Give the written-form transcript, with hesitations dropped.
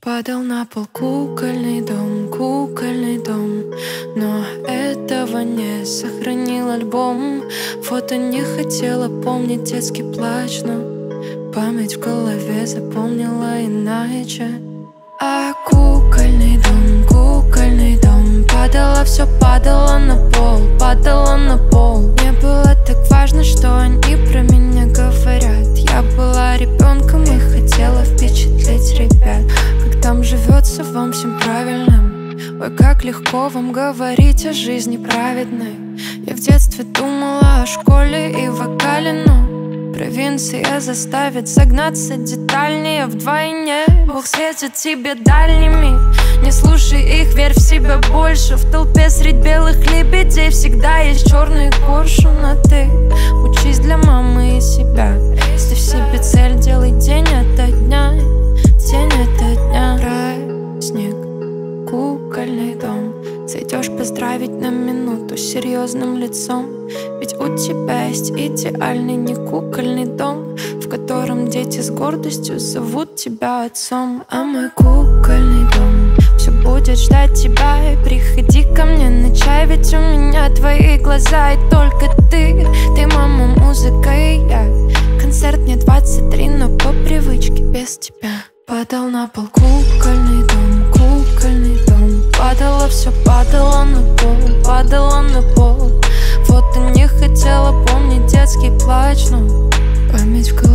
Падал на пол кукольный дом, но этого не сохранил альбом. Фото не хотела помнить детский плач, но память в голове запомнила иначе. А кукольный дом, падало, все падало на пол, падало на пол. Мне было так важно, что они про меня говорят. Я была ребенком и хотела впечатлить ребят. Как там живется вам всем правильным? Ой, как легко вам говорить о жизни праведной. Я в детстве думала о школе и вокале, но провинция заставит загнаться детальнее вдвойне. Бог светит тебе дальними, не слушай их, верь в себя больше. В толпе средь белых лебедей всегда есть черный коршун. А ты учись для мамы и себя. Ставь себе цель, делай день ото дня, день ото дня. Праздник, кукольный дом. Зайдешь поздравить на минуту серьезным лицом. Ведь у тебя есть идеальный не кукольный дом, в котором дети с гордостью зовут тебя отцом. А мой кукольный дом все будет ждать тебя. И приходи ко мне на чай, ведь у меня твои глаза и только ты. Ты мама, музыка и я. Концерт мне 23, но по привычке без тебя. Падал на пол кукольный дом, кукольный дом. Падало, все падало на пол, падало на пол. Вот и не хотела помнить детский плач, но память в голове